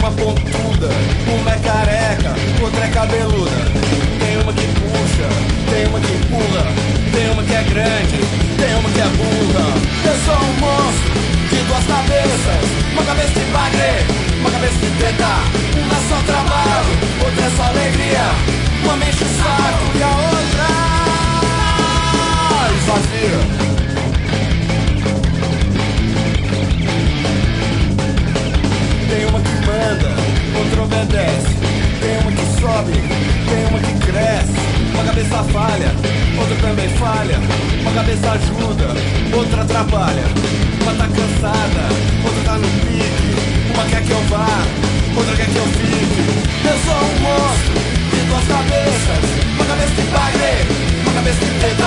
uma pontuda, uma é careca, outra é cabeluda. Tem uma que puxa, tem uma que empurra, tem uma que é grande, tem uma que é burra. Eu sou um monstro de duas cabeças, uma cabeça de bagre, uma cabeça de teta. Uma é só trabalho, outra é só alegria. Uma me enche o saco e a outra esvazia. Tem uma que manda, outra obedece. Tem uma que sobe, tem uma que cresce. Uma cabeça falha, outra também falha. Uma cabeça ajuda, outra atrapalha. Uma tá cansada, outra tá no pique. Uma quer que eu vá, outra quer que eu fique. Eu sou um monstro de duas cabeças, uma cabeça de bagre, uma cabeça de teta.